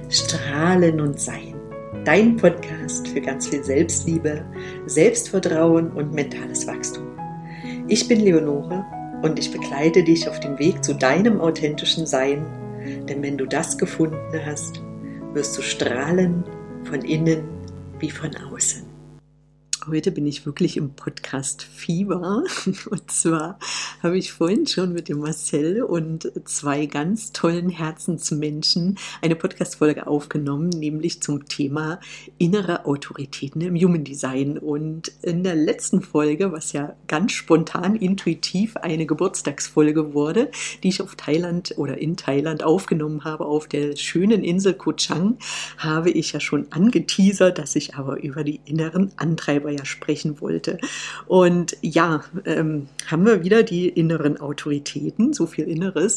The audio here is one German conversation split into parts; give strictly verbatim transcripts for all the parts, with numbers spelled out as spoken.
Strahlen und Sein. Dein Podcast für ganz viel Selbstliebe, Selbstvertrauen und mentales Wachstum. Ich bin Leonore und ich begleite dich auf dem Weg zu deinem authentischen Sein, denn wenn du das gefunden hast, wirst du strahlen von innen wie von außen. Heute bin ich wirklich im Podcast-Fieber und zwar habe ich vorhin schon mit dem Marcel und zwei ganz tollen Herzensmenschen eine Podcast-Folge aufgenommen, nämlich zum Thema innere Autoritäten im Human Design. Und in der letzten Folge, was ja ganz spontan, intuitiv eine Geburtstagsfolge wurde, die ich auf Thailand oder in Thailand aufgenommen habe, auf der schönen Insel Koh Chang, habe ich ja schon angeteasert, dass ich aber über die inneren Antreiber ja sprechen wollte. Und ja, ähm, haben wir wieder die inneren Autoritäten, so viel Inneres.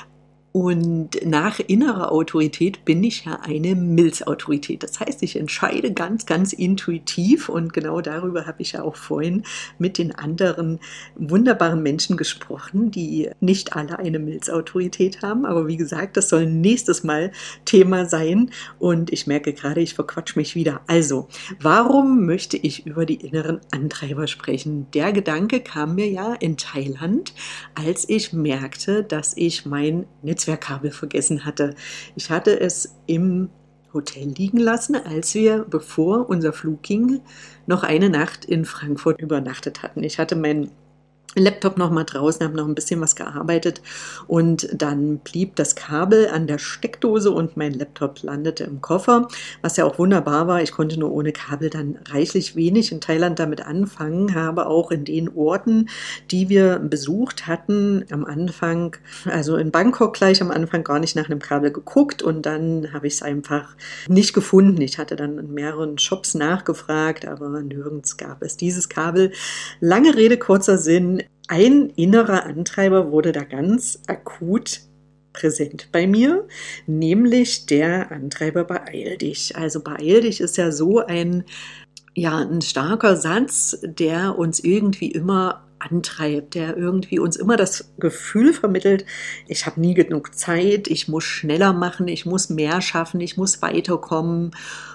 Und nach innerer Autorität bin ich ja eine Milzautorität. Das heißt, ich entscheide ganz, ganz intuitiv und genau darüber habe ich ja auch vorhin mit den anderen wunderbaren Menschen gesprochen, die nicht alle eine Milzautorität haben. Aber wie gesagt, das soll nächstes Mal Thema sein und ich merke gerade, ich verquatsch mich wieder. Also, warum möchte ich über die inneren Antreiber sprechen? Der Gedanke kam mir ja in Thailand, als ich merkte, dass ich mein Netzwerkkabel vergessen hatte. Ich hatte es im Hotel liegen lassen, als wir, bevor unser Flug ging, noch eine Nacht in Frankfurt übernachtet hatten. Ich hatte mein Laptop noch mal draußen, habe noch ein bisschen was gearbeitet und dann blieb das Kabel an der Steckdose und mein Laptop landete im Koffer, was ja auch wunderbar war. Ich konnte nur ohne Kabel dann reichlich wenig in Thailand damit anfangen, habe auch in den Orten, die wir besucht hatten, am Anfang, also in Bangkok gleich am Anfang gar nicht nach einem Kabel geguckt und dann habe ich es einfach nicht gefunden. Ich hatte dann in mehreren Shops nachgefragt, aber nirgends gab es dieses Kabel. Lange Rede, kurzer Sinn. Ein innerer Antreiber wurde da ganz akut präsent bei mir, nämlich der Antreiber beeil dich. Also beeil dich ist ja so ein, ja, ein starker Satz, der uns irgendwie immer antreibt, der irgendwie uns immer das Gefühl vermittelt, ich habe nie genug Zeit, ich muss schneller machen, ich muss mehr schaffen, ich muss weiterkommen.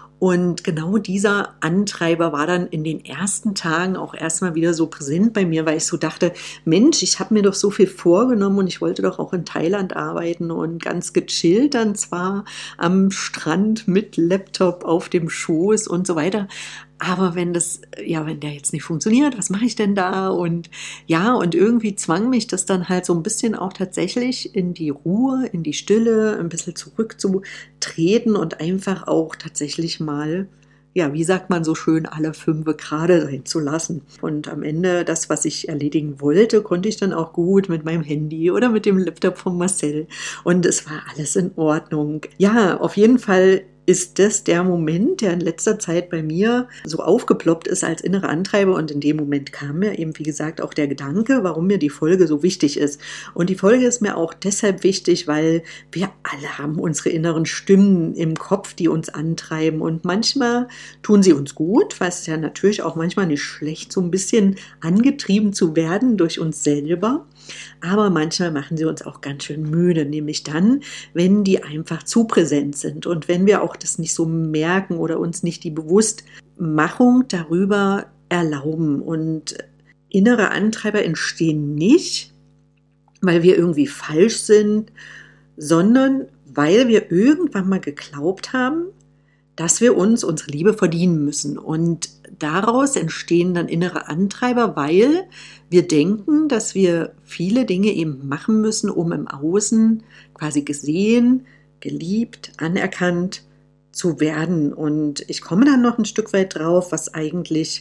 Und genau dieser Antreiber war dann in den ersten Tagen auch erstmal wieder so präsent bei mir, weil ich so dachte, Mensch, ich habe mir doch so viel vorgenommen und ich wollte doch auch in Thailand arbeiten und ganz gechillt dann zwar am Strand mit Laptop auf dem Schoß und so weiter. Aber wenn das, ja, wenn der jetzt nicht funktioniert, was mache ich denn da? Und ja, und irgendwie zwang mich das dann halt so ein bisschen auch tatsächlich in die Ruhe, in die Stille, ein bisschen zurückzutreten und einfach auch tatsächlich mal, ja, wie sagt man so schön, alle Fünfe gerade sein zu lassen. Und am Ende, das, was ich erledigen wollte, konnte ich dann auch gut mit meinem Handy oder mit dem Laptop von Marcel. Und es war alles in Ordnung. Ja, auf jeden Fall ist das der Moment, der in letzter Zeit bei mir so aufgeploppt ist als innere Antreiber und in dem Moment kam mir eben, wie gesagt, auch der Gedanke, warum mir die Folge so wichtig ist. Und die Folge ist mir auch deshalb wichtig, weil wir alle haben unsere inneren Stimmen im Kopf, die uns antreiben und manchmal tun sie uns gut, weil es ja natürlich auch manchmal nicht schlecht, so ein bisschen angetrieben zu werden durch uns selber. Aber manchmal machen sie uns auch ganz schön müde, nämlich dann, wenn die einfach zu präsent sind und wenn wir auch das nicht so merken oder uns nicht die Bewusstmachung darüber erlauben. Und innere Antreiber entstehen nicht, weil wir irgendwie falsch sind, sondern weil wir irgendwann mal geglaubt haben, dass wir uns unsere Liebe verdienen müssen. Und daraus entstehen dann innere Antreiber, weil wir denken, dass wir viele Dinge eben machen müssen, um im Außen quasi gesehen, geliebt, anerkannt zu werden. Und ich komme dann noch ein Stück weit drauf, was eigentlich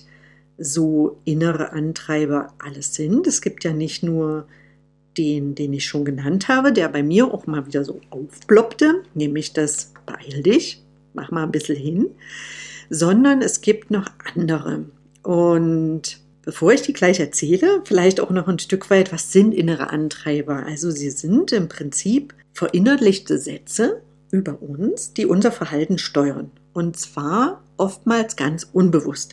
so innere Antreiber alles sind. Es gibt ja nicht nur den, den ich schon genannt habe, der bei mir auch mal wieder so aufploppte, nämlich das beeil dich, mach mal ein bisschen hin, sondern es gibt noch andere. Und bevor ich die gleich erzähle, vielleicht auch noch ein Stück weit, was sind innere Antreiber? Also sie sind im Prinzip verinnerlichte Sätze über uns, die unser Verhalten steuern. Und zwar oftmals ganz unbewusst.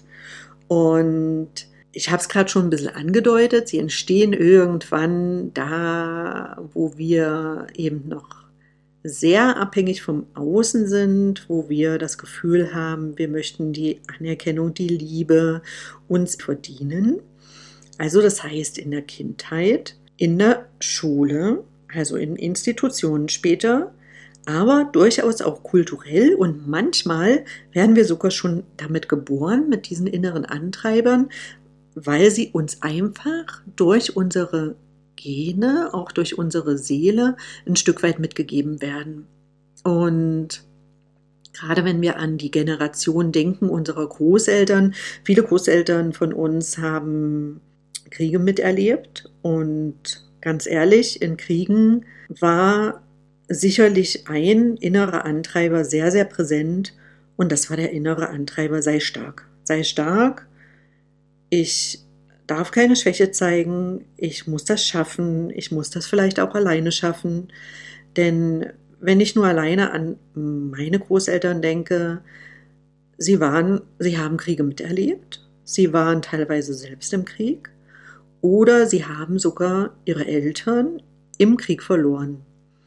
Und ich habe es gerade schon ein bisschen angedeutet, sie entstehen irgendwann da, wo wir eben noch sehr abhängig vom Außen sind, wo wir das Gefühl haben, wir möchten die Anerkennung, die Liebe uns verdienen. Also das heißt in der Kindheit, in der Schule, also in Institutionen später, aber durchaus auch kulturell und manchmal werden wir sogar schon damit geboren, mit diesen inneren Antreibern, weil sie uns einfach durch unsere Gene, auch durch unsere Seele ein Stück weit mitgegeben werden. Und gerade wenn wir an die Generation denken unserer Großeltern, viele Großeltern von uns haben Kriege miterlebt und ganz ehrlich, in Kriegen war sicherlich ein innerer Antreiber sehr, sehr präsent und das war der innere Antreiber, sei stark. Sei stark, ich darf keine Schwäche zeigen, ich muss das schaffen, ich muss das vielleicht auch alleine schaffen, denn wenn ich nur alleine an meine Großeltern denke, sie waren, sie haben Kriege miterlebt, sie waren teilweise selbst im Krieg oder sie haben sogar ihre Eltern im Krieg verloren.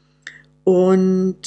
Und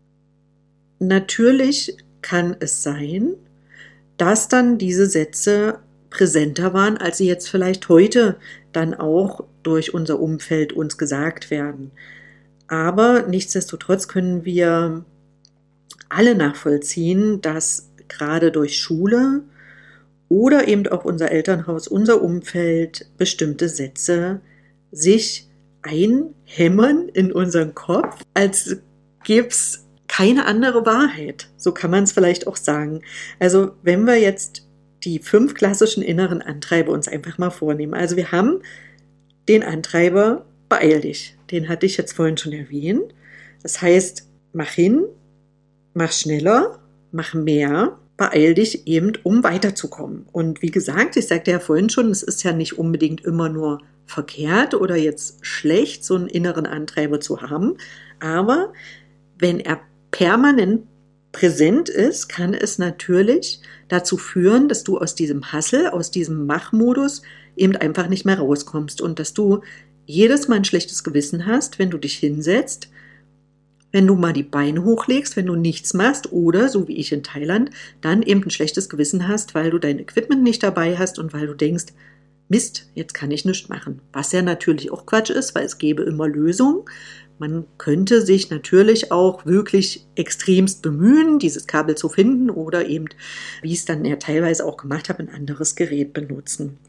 natürlich kann es sein, dass dann diese Sätze präsenter waren, als sie jetzt vielleicht heute dann auch durch unser Umfeld uns gesagt werden. Aber nichtsdestotrotz können wir alle nachvollziehen, dass gerade durch Schule oder eben auch unser Elternhaus, unser Umfeld, bestimmte Sätze sich einhämmern in unseren Kopf, als gäbe es keine andere Wahrheit. So kann man es vielleicht auch sagen. Also wenn wir jetzt die fünf klassischen inneren Antreiber uns einfach mal vornehmen. Also wir haben den Antreiber, beeil dich. Den hatte ich jetzt vorhin schon erwähnt. Das heißt, mach hin, mach schneller, mach mehr, beeil dich eben, um weiterzukommen. Und wie gesagt, ich sagte ja vorhin schon, es ist ja nicht unbedingt immer nur verkehrt oder jetzt schlecht, so einen inneren Antreiber zu haben. Aber wenn er permanent präsent ist, kann es natürlich dazu führen, dass du aus diesem Hustle, aus diesem Machmodus eben einfach nicht mehr rauskommst und dass du jedes Mal ein schlechtes Gewissen hast, wenn du dich hinsetzt, wenn du mal die Beine hochlegst, wenn du nichts machst oder, so wie ich in Thailand, dann eben ein schlechtes Gewissen hast, weil du dein Equipment nicht dabei hast und weil du denkst, Mist, jetzt kann ich nichts machen. Was ja natürlich auch Quatsch ist, weil es gäbe immer Lösungen. Man könnte sich natürlich auch wirklich extremst bemühen, dieses Kabel zu finden oder eben, wie ich es dann ja teilweise auch gemacht habe, ein anderes Gerät benutzen.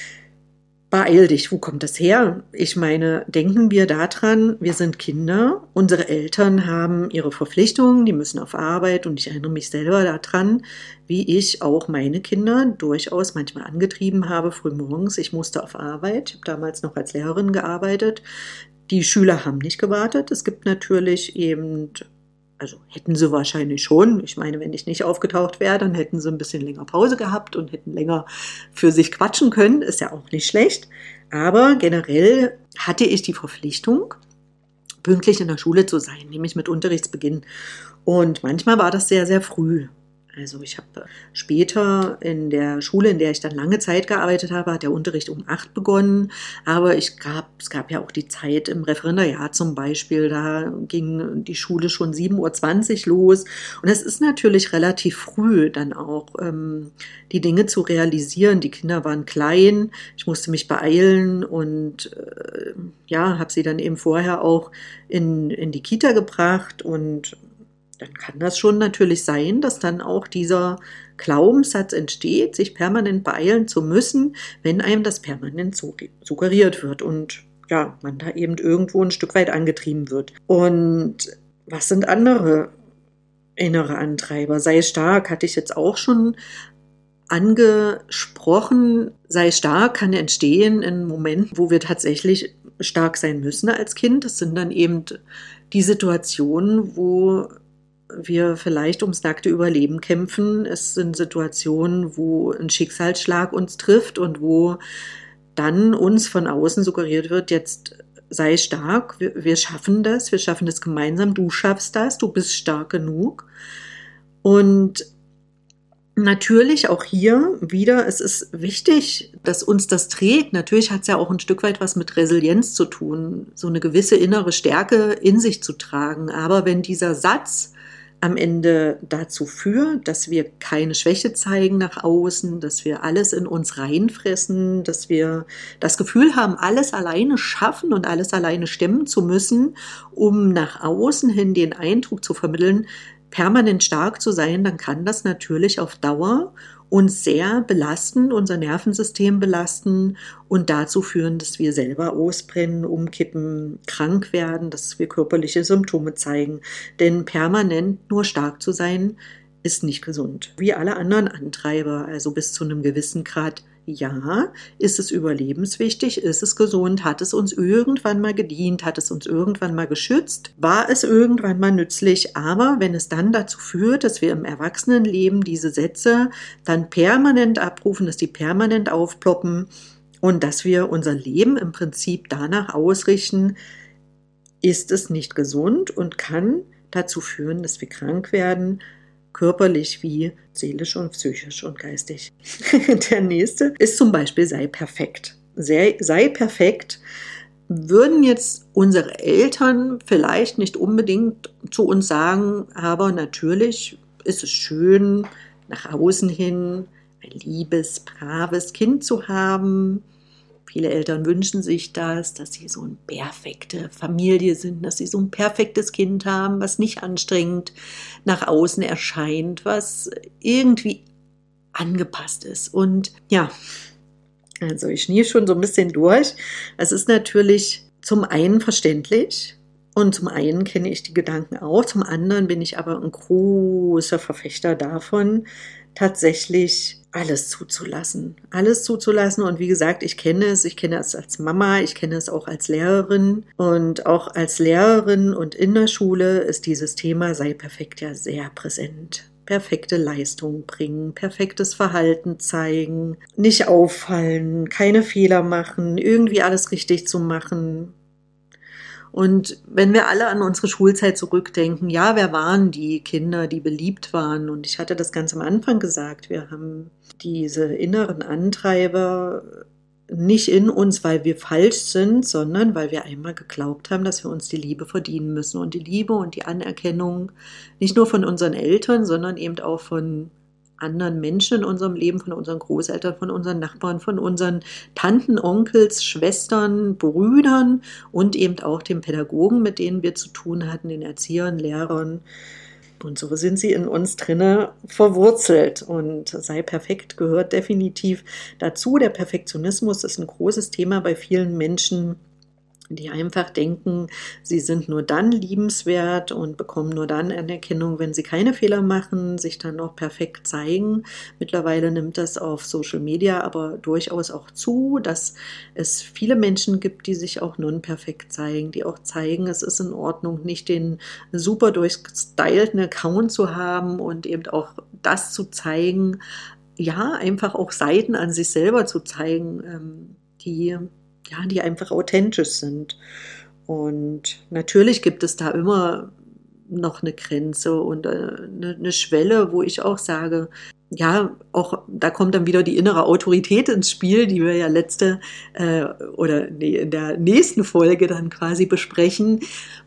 Beeil dich, wo kommt das her? Ich meine, denken wir daran, wir sind Kinder, unsere Eltern haben ihre Verpflichtungen, die müssen auf Arbeit und ich erinnere mich selber daran, wie ich auch meine Kinder durchaus manchmal angetrieben habe, frühmorgens. Ich musste auf Arbeit, ich habe damals noch als Lehrerin gearbeitet. Die Schüler haben nicht gewartet. Es gibt natürlich eben, also hätten sie wahrscheinlich schon. Ich meine, wenn ich nicht aufgetaucht wäre, dann hätten sie ein bisschen länger Pause gehabt und hätten länger für sich quatschen können. Ist ja auch nicht schlecht. Aber generell hatte ich die Verpflichtung, pünktlich in der Schule zu sein, nämlich mit Unterrichtsbeginn. Und manchmal war das sehr, sehr früh. Also ich habe später in der Schule, in der ich dann lange Zeit gearbeitet habe, hat der Unterricht um acht begonnen. Aber ich gab, es gab ja auch die Zeit im Referendariat zum Beispiel, da ging die Schule schon sieben Uhr zwanzig los. Und es ist natürlich relativ früh dann auch, ähm, die Dinge zu realisieren. Die Kinder waren klein, ich musste mich beeilen und äh, ja, habe sie dann eben vorher auch in, in die Kita gebracht und dann kann das schon natürlich sein, dass dann auch dieser Glaubenssatz entsteht, sich permanent beeilen zu müssen, wenn einem das permanent suggeriert wird und ja, man da eben irgendwo ein Stück weit angetrieben wird. Und was sind andere innere Antreiber? Sei stark, hatte ich jetzt auch schon angesprochen. Sei stark kann entstehen in Momenten, wo wir tatsächlich stark sein müssen als Kind. Das sind dann eben die Situationen, wo wir vielleicht ums nackte Überleben kämpfen. Es sind Situationen, wo ein Schicksalsschlag uns trifft und wo dann uns von außen suggeriert wird, jetzt sei stark, wir, wir schaffen das, wir schaffen das gemeinsam, du schaffst das, du bist stark genug. Und Natürlich auch hier wieder, es ist wichtig, dass uns das trägt. Natürlich hat es ja auch ein Stück weit was mit Resilienz zu tun, so eine gewisse innere Stärke in sich zu tragen. Aber wenn dieser Satz am Ende dazu führt, dass wir keine Schwäche zeigen nach außen, dass wir alles in uns reinfressen, dass wir das Gefühl haben, alles alleine schaffen und alles alleine stemmen zu müssen, um nach außen hin den Eindruck zu vermitteln, permanent stark zu sein, dann kann das natürlich auf Dauer uns sehr belasten, unser Nervensystem belasten und dazu führen, dass wir selber ausbrennen, umkippen, krank werden, dass wir körperliche Symptome zeigen. Denn permanent nur stark zu sein, ist nicht gesund. Wie alle anderen Antreiber, also bis zu einem gewissen Grad, ja, ist es überlebenswichtig, ist es gesund, hat es uns irgendwann mal gedient, hat es uns irgendwann mal geschützt, war es irgendwann mal nützlich, aber wenn es dann dazu führt, dass wir im Erwachsenenleben diese Sätze dann permanent abrufen, dass die permanent aufploppen und dass wir unser Leben im Prinzip danach ausrichten, ist es nicht gesund und kann dazu führen, dass wir krank werden, körperlich wie seelisch und psychisch und geistig. Der nächste ist zum Beispiel sei perfekt. Sei, sei perfekt würden jetzt unsere Eltern vielleicht nicht unbedingt zu uns sagen, aber natürlich ist es schön, nach außen hin ein liebes, braves Kind zu haben. Viele Eltern wünschen sich das, dass sie so eine perfekte Familie sind, dass sie so ein perfektes Kind haben, was nicht anstrengend nach außen erscheint, was irgendwie angepasst ist. Und ja, also ich schnie schon so ein bisschen durch. Es ist natürlich zum einen verständlich und zum einen kenne ich die Gedanken auch, zum anderen bin ich aber ein großer Verfechter davon, tatsächlich alles zuzulassen, alles zuzulassen und wie gesagt, ich kenne es, ich kenne es als Mama, ich kenne es auch als Lehrerin und auch als Lehrerin und in der Schule ist dieses Thema sei perfekt ja sehr präsent. Perfekte Leistung bringen, perfektes Verhalten zeigen, nicht auffallen, keine Fehler machen, irgendwie alles richtig zu machen. Und wenn wir alle an unsere Schulzeit zurückdenken, ja, wer waren die Kinder, die beliebt waren? Und ich hatte das ganz am Anfang gesagt, wir haben diese inneren Antreiber nicht in uns, weil wir falsch sind, sondern weil wir einmal geglaubt haben, dass wir uns die Liebe verdienen müssen. Und die Liebe und die Anerkennung nicht nur von unseren Eltern, sondern eben auch von anderen Menschen in unserem Leben, von unseren Großeltern, von unseren Nachbarn, von unseren Tanten, Onkels, Schwestern, Brüdern und eben auch den Pädagogen, mit denen wir zu tun hatten, den Erziehern, Lehrern. Und so sind sie in uns drinne verwurzelt. Und sei perfekt gehört definitiv dazu. Der Perfektionismus ist ein großes Thema bei vielen Menschen, die einfach denken, sie sind nur dann liebenswert und bekommen nur dann Anerkennung, wenn sie keine Fehler machen, sich dann auch perfekt zeigen. Mittlerweile nimmt das auf Social Media aber durchaus auch zu, dass es viele Menschen gibt, die sich auch non-perfekt zeigen, die auch zeigen, es ist in Ordnung, nicht den super durchgestylten Account zu haben und eben auch das zu zeigen, ja, einfach auch Seiten an sich selber zu zeigen, die ja, die einfach authentisch sind. Und natürlich gibt es da immer noch eine Grenze und eine, eine Schwelle, wo ich auch sage, ja, auch da kommt dann wieder die innere Autorität ins Spiel, die wir ja letzte äh, oder nee, in der nächsten Folge dann quasi besprechen.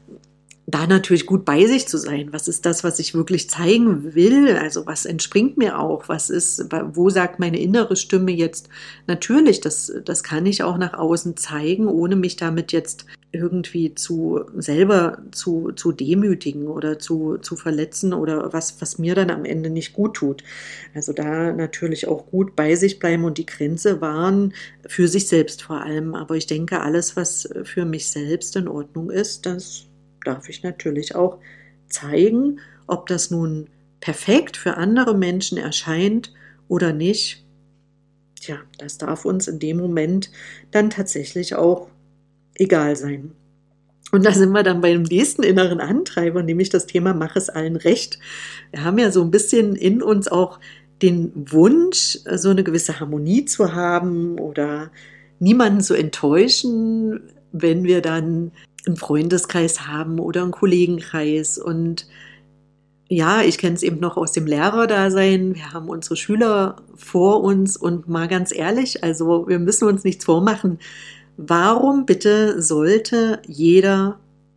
Da natürlich gut bei sich zu sein. Was ist das, was ich wirklich zeigen will? Also was entspringt mir auch? Was ist, wo sagt meine innere Stimme jetzt? Natürlich, das, das kann ich auch nach außen zeigen, ohne mich damit jetzt irgendwie zu selber zu, zu demütigen oder zu, zu verletzen oder was, was mir dann am Ende nicht gut tut. Also da natürlich auch gut bei sich bleiben und die Grenze wahren für sich selbst vor allem. Aber ich denke, alles, was für mich selbst in Ordnung ist, das darf ich natürlich auch zeigen, ob das nun perfekt für andere Menschen erscheint oder nicht. Tja, das darf uns in dem Moment dann tatsächlich auch egal sein. Und da sind wir dann beim nächsten inneren Antreiber, nämlich das Thema mach es allen recht. Wir haben ja so ein bisschen in uns auch den Wunsch, so eine gewisse Harmonie zu haben oder niemanden zu enttäuschen, wenn wir dann einen Freundeskreis haben oder einen Kollegenkreis und ja, ich kenne es eben noch aus dem Lehrerdasein. Wir haben unsere Schüler vor uns und mal ganz ehrlich, also wir müssen uns nichts vormachen. Warum bitte sollte jeder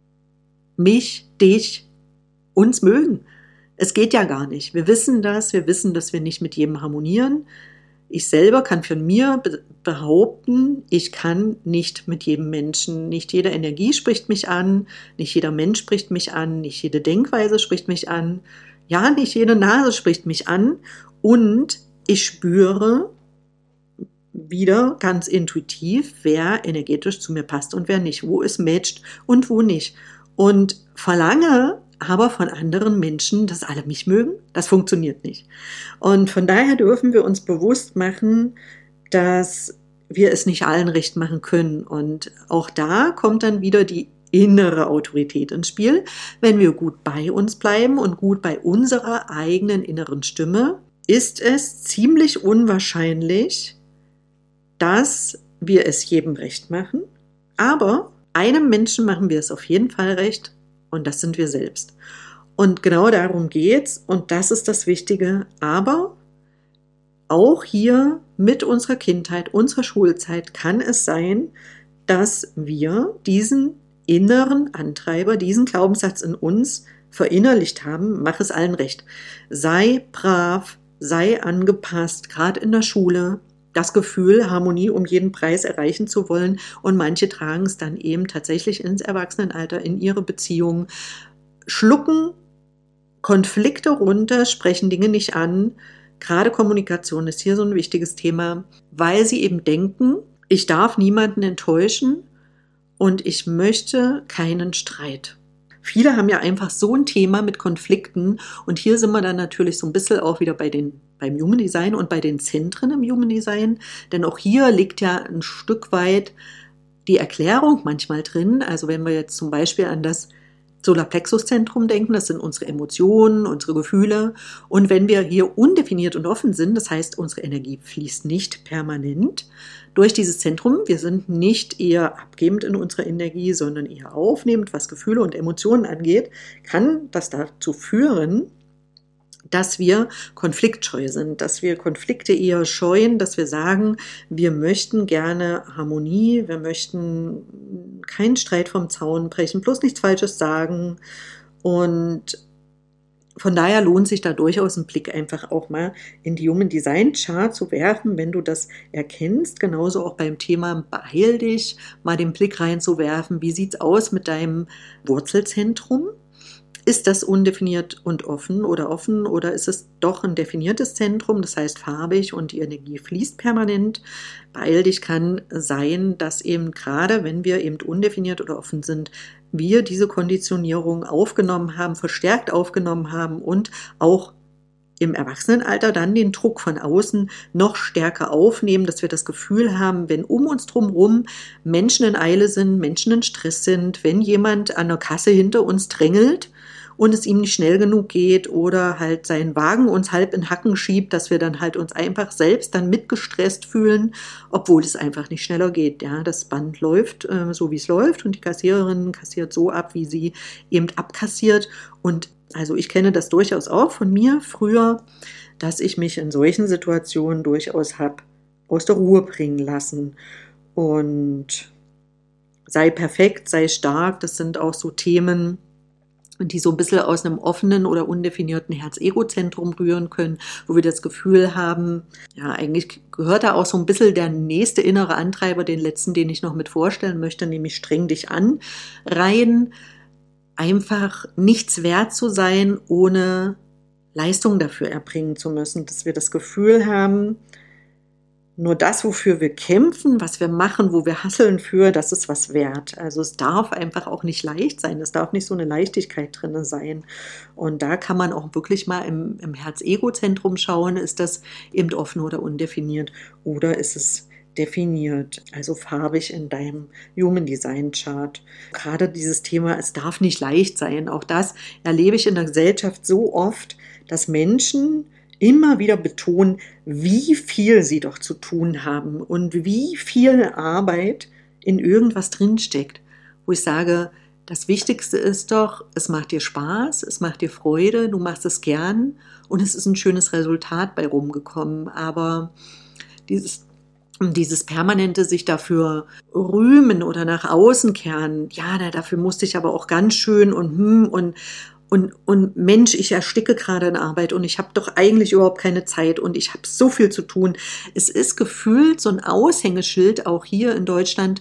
mich, dich, uns mögen? Es geht ja gar nicht. Wir wissen das, wir wissen, dass wir nicht mit jedem harmonieren. Ich selber kann von mir behaupten, ich kann nicht mit jedem Menschen, nicht jede Energie spricht mich an, nicht jeder Mensch spricht mich an, nicht jede Denkweise spricht mich an, ja, nicht jede Nase spricht mich an und ich spüre wieder ganz intuitiv, wer energetisch zu mir passt und wer nicht, wo es matcht und wo nicht. Und verlange aber von anderen Menschen, dass alle mich mögen, das funktioniert nicht. Und von daher dürfen wir uns bewusst machen, dass wir es nicht allen recht machen können. Und auch da kommt dann wieder die innere Autorität ins Spiel. Wenn wir gut bei uns bleiben und gut bei unserer eigenen inneren Stimme, ist es ziemlich unwahrscheinlich, dass wir es jedem recht machen. Aber einem Menschen machen wir es auf jeden Fall recht. Und das sind wir selbst. Und genau darum geht's. Und das ist das Wichtige. Aber auch hier mit unserer Kindheit, unserer Schulzeit kann es sein, dass wir diesen inneren Antreiber, diesen Glaubenssatz in uns verinnerlicht haben, mach es allen recht. Sei brav, sei angepasst, gerade in der Schule. Das Gefühl, Harmonie um jeden Preis erreichen zu wollen, und manche tragen es dann eben tatsächlich ins Erwachsenenalter, in ihre Beziehungen, schlucken Konflikte runter, sprechen Dinge nicht an. Gerade Kommunikation ist hier so ein wichtiges Thema, weil sie eben denken, ich darf niemanden enttäuschen und ich möchte keinen Streit. Viele haben ja einfach so ein Thema mit Konflikten, und hier sind wir dann natürlich so ein bisschen auch wieder bei den, beim Human Design und bei den Zentren im Human Design, denn auch hier liegt ja ein Stück weit die Erklärung manchmal drin. Also wenn wir jetzt zum Beispiel an das Solarplexuszentrum denken, das sind unsere Emotionen, unsere Gefühle, und wenn wir hier undefiniert und offen sind, das heißt, unsere Energie fließt nicht permanent durch dieses Zentrum, wir sind nicht eher abgebend in unserer Energie, sondern eher aufnehmend, was Gefühle und Emotionen angeht, kann das dazu führen, dass wir konfliktscheu sind, dass wir Konflikte eher scheuen, dass wir sagen, wir möchten gerne Harmonie, wir möchten keinen Streit vom Zaun brechen, bloß nichts Falsches sagen. Und von daher lohnt sich da durchaus ein Blick einfach auch mal in die Human Design Chart zu werfen, wenn du das erkennst. Genauso auch beim Thema Beeil dich, mal den Blick reinzuwerfen. Wie sieht's aus mit deinem Wurzelzentrum? Ist das undefiniert und offen oder offen, oder ist es doch ein definiertes Zentrum, das heißt farbig und die Energie fließt permanent? Beeil dich kann sein, dass eben gerade, wenn wir eben undefiniert oder offen sind, wir diese Konditionierung aufgenommen haben, verstärkt aufgenommen haben und auch im Erwachsenenalter dann den Druck von außen noch stärker aufnehmen, dass wir das Gefühl haben, wenn um uns drumherum Menschen in Eile sind, Menschen in Stress sind, wenn jemand an der Kasse hinter uns drängelt und es ihm nicht schnell genug geht oder halt seinen Wagen uns halb in Hacken schiebt, dass wir dann halt uns einfach selbst dann mitgestresst fühlen, obwohl es einfach nicht schneller geht. Ja, das Band läuft äh, so, wie es läuft, und die Kassiererin kassiert so ab, wie sie eben abkassiert. Und also ich kenne das durchaus auch von mir früher, dass ich mich in solchen Situationen durchaus habe aus der Ruhe bringen lassen. Und sei perfekt, sei stark, das sind auch so Themen, die so ein bisschen aus einem offenen oder undefinierten Herz-Ego-Zentrum rühren können, wo wir das Gefühl haben, ja, eigentlich gehört da auch so ein bisschen der nächste innere Antreiber, den letzten, den ich noch mit vorstellen möchte, nämlich streng dich an, rein, einfach nichts wert zu sein, ohne Leistung dafür erbringen zu müssen, dass wir das Gefühl haben, nur das, wofür wir kämpfen, was wir machen, wo wir hasseln für, das ist was wert. Also es darf einfach auch nicht leicht sein. Es darf nicht so eine Leichtigkeit drin sein. Und da kann man auch wirklich mal im, im Herz-Ego-Zentrum schauen, ist das eben offen oder undefiniert, oder ist es definiert, also farbig in deinem Human Design Chart. Gerade dieses Thema, es darf nicht leicht sein. Auch das erlebe ich in der Gesellschaft so oft, dass Menschen immer wieder betonen, wie viel sie doch zu tun haben und wie viel Arbeit in irgendwas drinsteckt. Wo ich sage, Das Wichtigste ist doch, es macht dir Spaß, es macht dir Freude, du machst es gern und es ist ein schönes Resultat bei rumgekommen. Aber dieses, dieses permanente sich dafür rühmen oder nach außen kehren, ja, da, dafür musste ich aber auch ganz schön und hm und Und, und Mensch, ich ersticke gerade in Arbeit und ich habe doch eigentlich überhaupt keine Zeit und ich habe so viel zu tun. Es ist gefühlt so ein Aushängeschild, auch hier in Deutschland.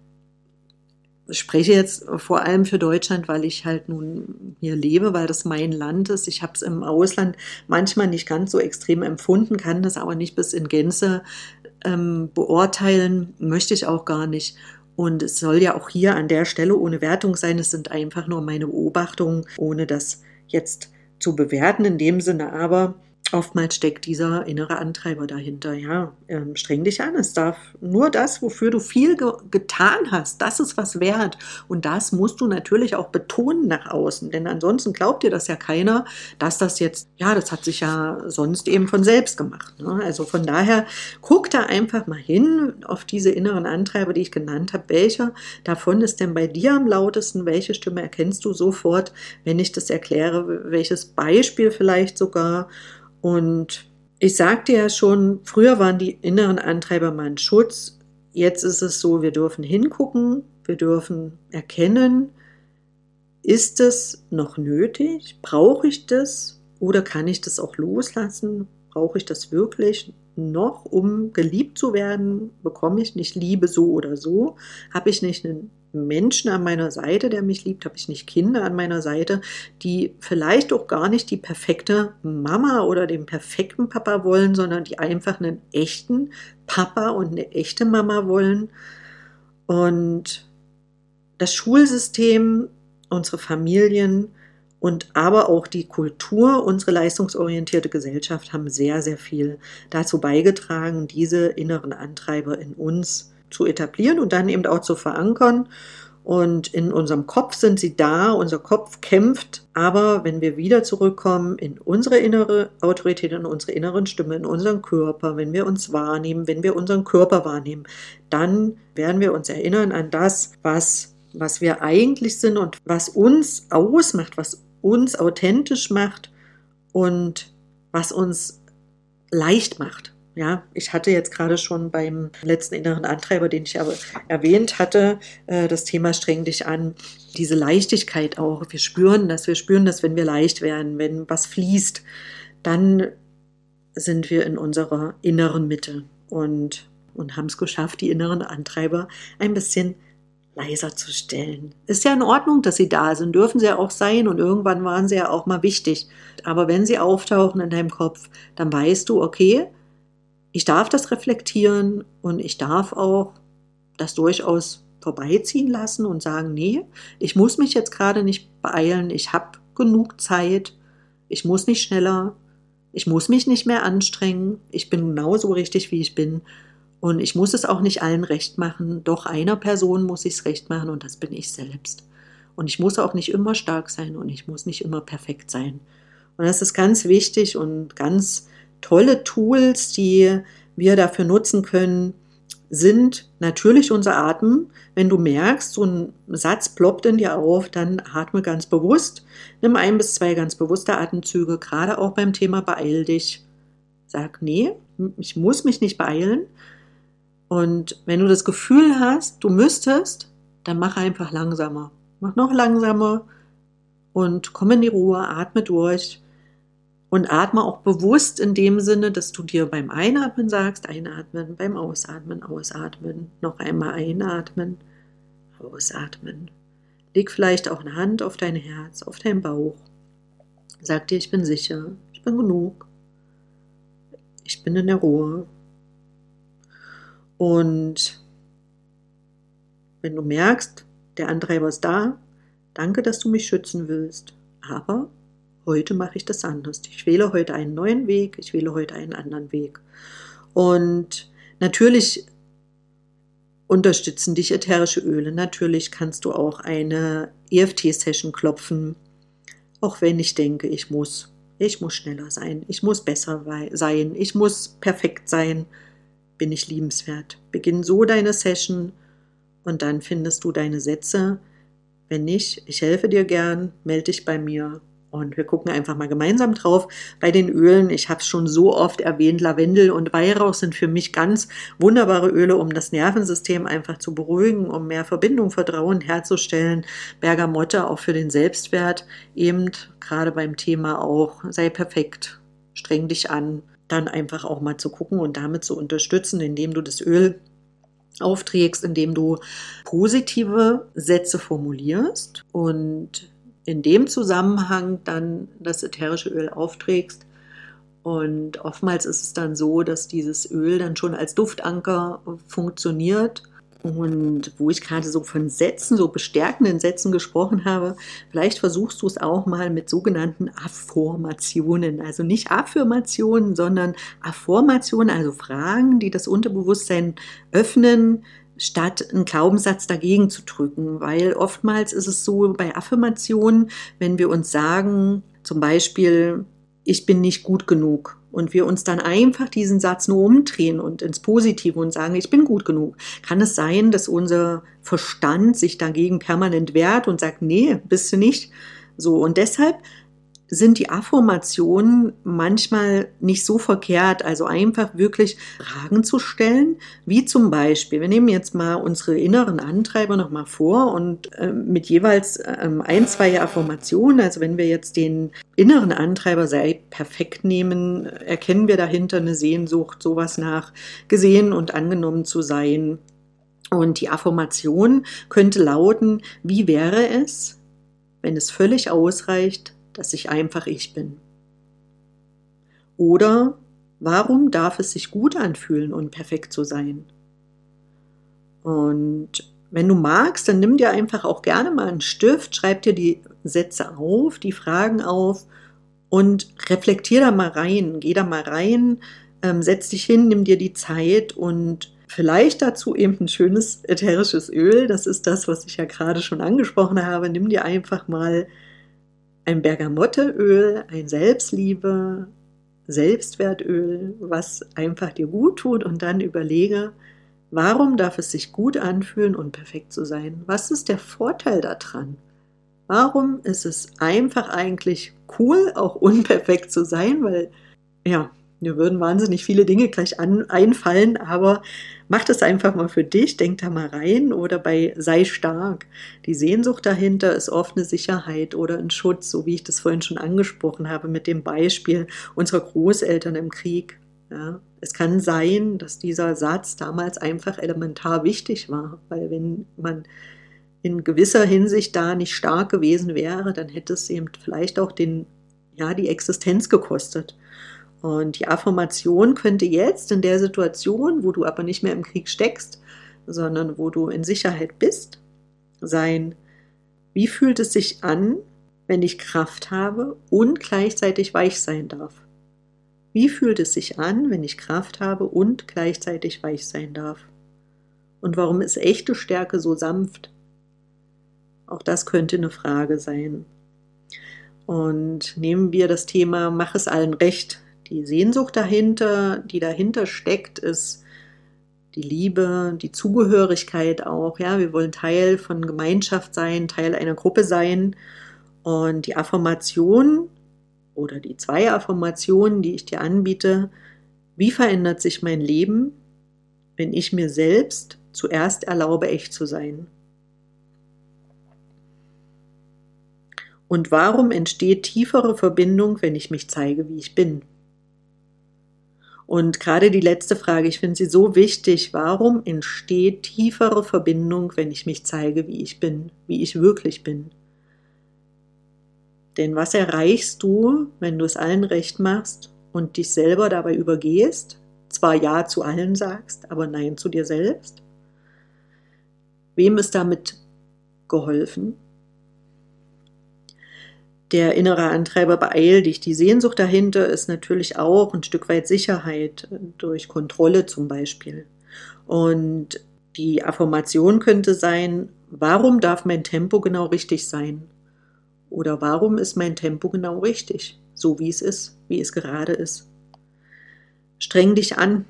Ich spreche jetzt vor allem für Deutschland, weil ich halt nun hier lebe, weil das mein Land ist. Ich habe es im Ausland manchmal nicht ganz so extrem empfunden, kann das aber nicht bis in Gänze ähm, beurteilen, möchte ich auch gar nicht. Und es soll ja auch hier an der Stelle ohne Wertung sein. Es sind einfach nur meine Beobachtungen, ohne das jetzt zu bewerten in dem Sinne. Aber oftmals steckt dieser innere Antreiber dahinter. Ja, ähm, streng dich an. Es darf nur das, wofür du viel ge- getan hast, das ist was wert. Und das musst du natürlich auch betonen nach außen. Denn ansonsten glaubt dir das ja keiner, dass das jetzt, ja, das hat sich ja sonst eben von selbst gemacht. Ne? Also von daher, guck da einfach mal hin auf diese inneren Antreiber, die ich genannt habe. Welcher davon ist denn bei dir am lautesten? Welche Stimme erkennst du sofort, wenn ich das erkläre? Welches Beispiel vielleicht sogar? Und ich sagte ja schon, früher waren die inneren Antreiber mal ein Schutz. Jetzt ist es so, wir dürfen hingucken, wir dürfen erkennen, ist es noch nötig? Brauche ich das? Oder kann ich das auch loslassen? Brauche ich das wirklich noch, um geliebt zu werden? Bekomme ich nicht Liebe so oder so? Habe ich nicht einen Menschen an meiner Seite, der mich liebt? Habe ich nicht Kinder an meiner Seite, die vielleicht auch gar nicht die perfekte Mama oder den perfekten Papa wollen, sondern die einfach einen echten Papa und eine echte Mama wollen? Und das Schulsystem, unsere Familien und aber auch die Kultur, unsere leistungsorientierte Gesellschaft haben sehr, sehr viel dazu beigetragen, diese inneren Antreiber in uns zu etablieren und dann eben auch zu verankern. Und in unserem Kopf sind sie da, unser Kopf kämpft, aber wenn wir wieder zurückkommen in unsere innere Autorität, in unsere inneren Stimme, in unseren Körper, wenn wir uns wahrnehmen, wenn wir unseren Körper wahrnehmen, dann werden wir uns erinnern an das, was, was wir eigentlich sind und was uns ausmacht, was uns authentisch macht und was uns leicht macht. Ja, ich hatte jetzt gerade schon beim letzten inneren Antreiber, den ich aber erwähnt hatte, äh, das Thema streng dich an, diese Leichtigkeit auch. Wir spüren das, wir spüren das, wenn wir leicht werden, wenn was fließt, dann sind wir in unserer inneren Mitte und, und haben es geschafft, die inneren Antreiber ein bisschen leiser zu stellen. Ist ja in Ordnung, dass sie da sind, dürfen sie ja auch sein und irgendwann waren sie ja auch mal wichtig. Aber wenn sie auftauchen in deinem Kopf, dann weißt du, okay, ich darf das reflektieren und ich darf auch das durchaus vorbeiziehen lassen und sagen, nee, ich muss mich jetzt gerade nicht beeilen, ich habe genug Zeit, ich muss nicht schneller, ich muss mich nicht mehr anstrengen, ich bin genauso richtig, wie ich bin und ich muss es auch nicht allen recht machen, doch einer Person muss ich es recht machen und das bin ich selbst. Und ich muss auch nicht immer stark sein und ich muss nicht immer perfekt sein. Und das ist ganz wichtig und ganz tolle Tools, die wir dafür nutzen können, sind natürlich unser Atem. Wenn du merkst, so ein Satz ploppt in dir auf, dann atme ganz bewusst. Nimm ein bis zwei ganz bewusste Atemzüge, gerade auch beim Thema beeil dich. Sag, nee, ich muss mich nicht beeilen. Und wenn du das Gefühl hast, du müsstest, dann mach einfach langsamer. Mach noch langsamer und komm in die Ruhe, atme durch. Und atme auch bewusst in dem Sinne, dass du dir beim Einatmen sagst, einatmen, beim Ausatmen, ausatmen, noch einmal einatmen, ausatmen. Leg vielleicht auch eine Hand auf dein Herz, auf deinen Bauch. Sag dir, ich bin sicher, ich bin genug, ich bin in der Ruhe. Und wenn du merkst, der Antreiber ist da, danke, dass du mich schützen willst, aber heute mache ich das anders. Ich wähle heute einen neuen Weg, ich wähle heute einen anderen Weg. Und natürlich unterstützen dich ätherische Öle. Natürlich kannst du auch eine E F T-Session klopfen, auch wenn ich denke, ich muss. Ich muss schneller sein, ich muss besser sein, ich muss perfekt sein. Bin ich liebenswert. Beginn so deine Session und dann findest du deine Sätze. Wenn nicht, ich helfe dir gern, melde dich bei mir und wir gucken einfach mal gemeinsam drauf. Bei den Ölen, ich habe es schon so oft erwähnt, Lavendel und Weihrauch sind für mich ganz wunderbare Öle, um das Nervensystem einfach zu beruhigen, um mehr Verbindung, Vertrauen herzustellen. Bergamotte auch für den Selbstwert, eben gerade beim Thema auch, sei perfekt, streng dich an, dann einfach auch mal zu gucken und damit zu unterstützen, indem du das Öl aufträgst, indem du positive Sätze formulierst und in dem Zusammenhang dann das ätherische Öl aufträgst. Und oftmals ist es dann so, dass dieses Öl dann schon als Duftanker funktioniert. Und wo ich gerade so von Sätzen, so bestärkenden Sätzen gesprochen habe, vielleicht versuchst du es auch mal mit sogenannten Affirmationen. Also nicht Affirmationen, sondern Affirmationen, also Fragen, die das Unterbewusstsein öffnen, statt einen Glaubenssatz dagegen zu drücken. Weil oftmals ist es so bei Affirmationen, wenn wir uns sagen, zum Beispiel, ich bin nicht gut genug. Und wir uns dann einfach diesen Satz nur umdrehen und ins Positive und sagen, ich bin gut genug. Kann es sein, dass unser Verstand sich dagegen permanent wehrt und sagt, nee, bist du nicht. So, und deshalb sind die Affirmationen manchmal nicht so verkehrt, also einfach wirklich Fragen zu stellen, wie zum Beispiel, wir nehmen jetzt mal unsere inneren Antreiber nochmal vor und äh, mit jeweils äh, ein, zwei Affirmationen, also wenn wir jetzt den inneren Antreiber sei perfekt nehmen, erkennen wir dahinter eine Sehnsucht, sowas nach gesehen und angenommen zu sein. Und die Affirmation könnte lauten, wie wäre es, wenn es völlig ausreicht, dass ich einfach ich bin? Oder warum darf es sich gut anfühlen und perfekt zu sein? Und wenn du magst, dann nimm dir einfach auch gerne mal einen Stift, schreib dir die Sätze auf, die Fragen auf und reflektier da mal rein, geh da mal rein, ähm, setz dich hin, nimm dir die Zeit und vielleicht dazu eben ein schönes ätherisches Öl, das ist das, was ich ja gerade schon angesprochen habe, nimm dir einfach mal ein Bergamotteöl, ein Selbstliebe, Selbstwertöl, was einfach dir gut tut und dann überlege, warum darf es sich gut anfühlen und perfekt zu sein? Was ist der Vorteil daran? Warum ist es einfach eigentlich cool, auch unperfekt zu sein? Weil, ja, mir würden wahnsinnig viele Dinge gleich an, einfallen, aber mach das einfach mal für dich, denk da mal rein oder bei sei stark. Die Sehnsucht dahinter ist oft eine Sicherheit oder ein Schutz, so wie ich das vorhin schon angesprochen habe mit dem Beispiel unserer Großeltern im Krieg. Ja, es kann sein, dass dieser Satz damals einfach elementar wichtig war, weil wenn man in gewisser Hinsicht da nicht stark gewesen wäre, dann hätte es eben vielleicht auch den, ja, die Existenz gekostet. Und die Affirmation könnte jetzt in der Situation, wo du aber nicht mehr im Krieg steckst, sondern wo du in Sicherheit bist, sein, wie fühlt es sich an, wenn ich Kraft habe und gleichzeitig weich sein darf? Wie fühlt es sich an, wenn ich Kraft habe und gleichzeitig weich sein darf? Und warum ist echte Stärke so sanft? Auch das könnte eine Frage sein. Und nehmen wir das Thema, mach es allen recht. Die Sehnsucht dahinter, die dahinter steckt, ist die Liebe, die Zugehörigkeit auch. Ja, wir wollen Teil von Gemeinschaft sein, Teil einer Gruppe sein. Und die Affirmation oder die zwei Affirmationen, die ich dir anbiete, wie verändert sich mein Leben, wenn ich mir selbst zuerst erlaube, echt zu sein? Und warum entsteht tiefere Verbindung, wenn ich mich zeige, wie ich bin? Und gerade die letzte Frage, ich finde sie so wichtig. Warum entsteht tiefere Verbindung, wenn ich mich zeige, wie ich bin, wie ich wirklich bin? Denn was erreichst du, wenn du es allen recht machst und dich selber dabei übergehst? Zwar Ja zu allen sagst, aber Nein zu dir selbst? Wem ist damit geholfen? Der innere Antreiber beeil dich. Die Sehnsucht dahinter ist natürlich auch ein Stück weit Sicherheit, durch Kontrolle zum Beispiel. Und die Affirmation könnte sein, warum darf mein Tempo genau richtig sein? Oder warum ist mein Tempo genau richtig, so wie es ist, wie es gerade ist? Streng dich an.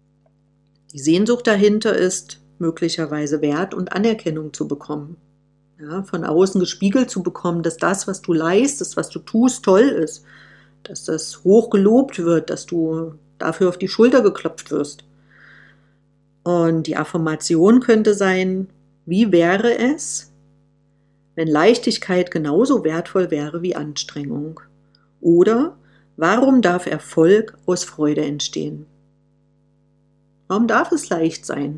Die Sehnsucht dahinter ist, möglicherweise Wert und Anerkennung zu bekommen. ja, von außen gespiegelt zu bekommen, dass das, was du leistest, was du tust, toll ist, dass das hoch gelobt wird, dass du dafür auf die Schulter geklopft wirst. Und die Affirmation könnte sein, wie wäre es, wenn Leichtigkeit genauso wertvoll wäre wie Anstrengung? Oder warum darf Erfolg aus Freude entstehen? Warum darf es leicht sein?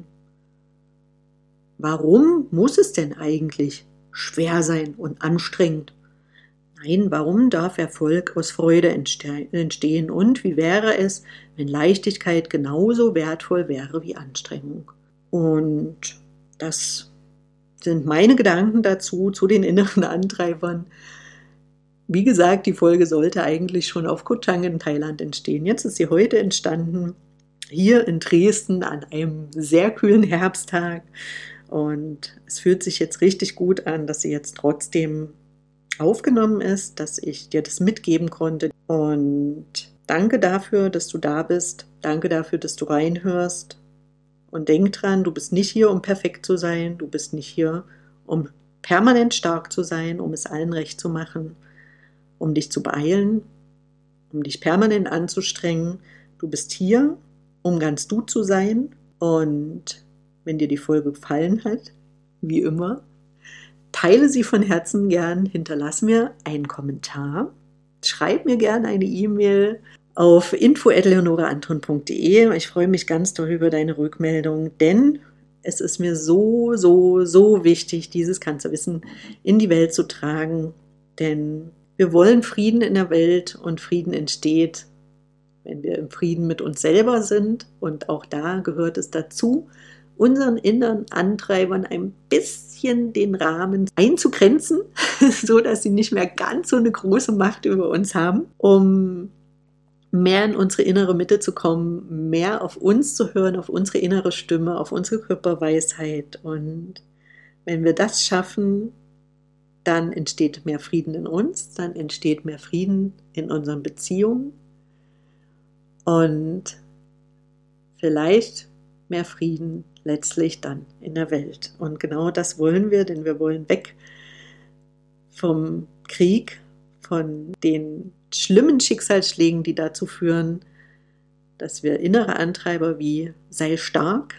Warum muss es denn eigentlich schwer sein und anstrengend? Nein, warum darf Erfolg aus Freude entstehen? Und wie wäre es, wenn Leichtigkeit genauso wertvoll wäre wie Anstrengung? Und das sind meine Gedanken dazu, zu den inneren Antreibern. Wie gesagt, die Folge sollte eigentlich schon auf Koh Chang in Thailand entstehen. Jetzt ist sie heute entstanden, hier in Dresden an einem sehr kühlen Herbsttag. Und es fühlt sich jetzt richtig gut an, dass sie jetzt trotzdem aufgenommen ist, dass ich dir das mitgeben konnte. Und danke dafür, dass du da bist. Danke dafür, dass du reinhörst. Und denk dran, du bist nicht hier, um perfekt zu sein. Du bist nicht hier, um permanent stark zu sein, um es allen recht zu machen, um dich zu beeilen, um dich permanent anzustrengen. Du bist hier, um ganz du zu sein. Und wenn dir die Folge gefallen hat, wie immer, teile sie von Herzen gern, hinterlass mir einen Kommentar, schreib mir gerne eine E-Mail auf info at leonoraanton punkt de. Ich freue mich ganz doll über deine Rückmeldung, denn es ist mir so, so, so wichtig, dieses ganze Wissen in die Welt zu tragen, denn wir wollen Frieden in der Welt und Frieden entsteht, wenn wir im Frieden mit uns selber sind, und auch da gehört es dazu, unseren inneren Antreibern ein bisschen den Rahmen einzugrenzen, so dass sie nicht mehr ganz so eine große Macht über uns haben, um mehr in unsere innere Mitte zu kommen, mehr auf uns zu hören, auf unsere innere Stimme, auf unsere Körperweisheit. Und wenn wir das schaffen, dann entsteht mehr Frieden in uns, dann entsteht mehr Frieden in unseren Beziehungen und vielleicht mehr Frieden letztlich dann in der Welt. Und genau das wollen wir, denn wir wollen weg vom Krieg, von den schlimmen Schicksalsschlägen, die dazu führen, dass wir innere Antreiber wie sei stark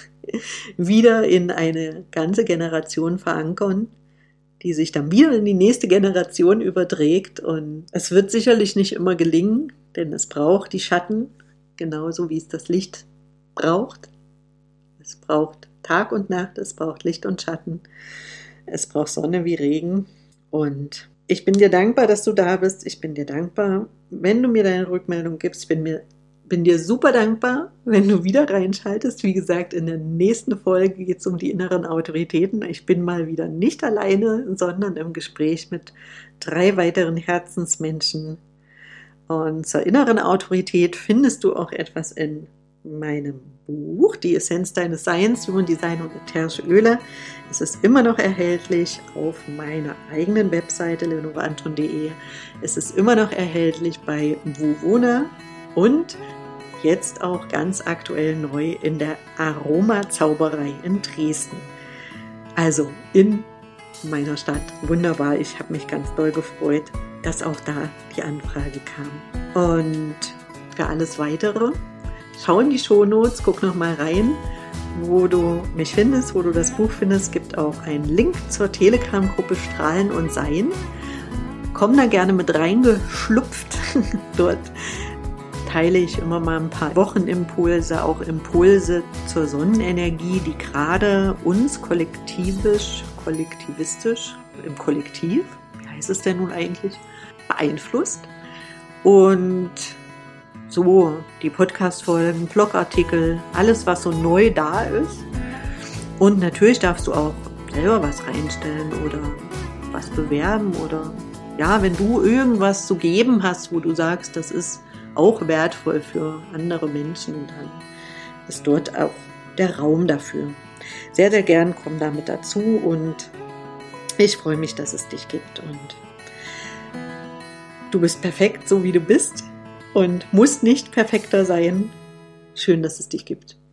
wieder in eine ganze Generation verankern, die sich dann wieder in die nächste Generation überträgt. Und es wird sicherlich nicht immer gelingen, denn es braucht die Schatten, genauso wie es das Licht braucht. Es braucht Tag und Nacht, es braucht Licht und Schatten, es braucht Sonne wie Regen. Und ich bin dir dankbar, dass du da bist. Ich bin dir dankbar, wenn du mir deine Rückmeldung gibst. Ich bin, mir, bin dir super dankbar, wenn du wieder reinschaltest. Wie gesagt, in der nächsten Folge geht es um die inneren Autoritäten. Ich bin mal wieder nicht alleine, sondern im Gespräch mit drei weiteren Herzensmenschen. Und zur inneren Autorität findest du auch etwas in meinem Buch, die Essenz deines Seins, Human Design und ätherische Öle. Es ist immer noch erhältlich auf meiner eigenen Webseite leonoraanton punkt de. Es ist immer noch erhältlich bei Wowona und jetzt auch ganz aktuell neu in der Aromazauberei in Dresden. Also in meiner Stadt. Wunderbar. Ich habe mich ganz doll gefreut, dass auch da die Anfrage kam. Und für alles Weitere schau in die Shownotes, guck nochmal rein, wo du mich findest, wo du das Buch findest. Es gibt auch einen Link zur Telegram-Gruppe Strahlen und Sein. Komm da gerne mit reingeschlupft. Dort teile ich immer mal ein paar Wochenimpulse, auch Impulse zur Sonnenenergie, die gerade uns kollektivisch, kollektivistisch, im Kollektiv, wie heißt es denn nun eigentlich, beeinflusst. Und so die Podcast-Folgen, Blogartikel, alles, was so neu da ist. Und natürlich darfst du auch selber was reinstellen oder was bewerben oder ja, wenn du irgendwas zu geben hast, wo du sagst, das ist auch wertvoll für andere Menschen, dann ist dort auch der Raum dafür. Sehr, sehr gern komm damit dazu und ich freue mich, dass es dich gibt und du bist perfekt, so wie du bist. Und musst nicht perfekter sein. Schön, dass es dich gibt.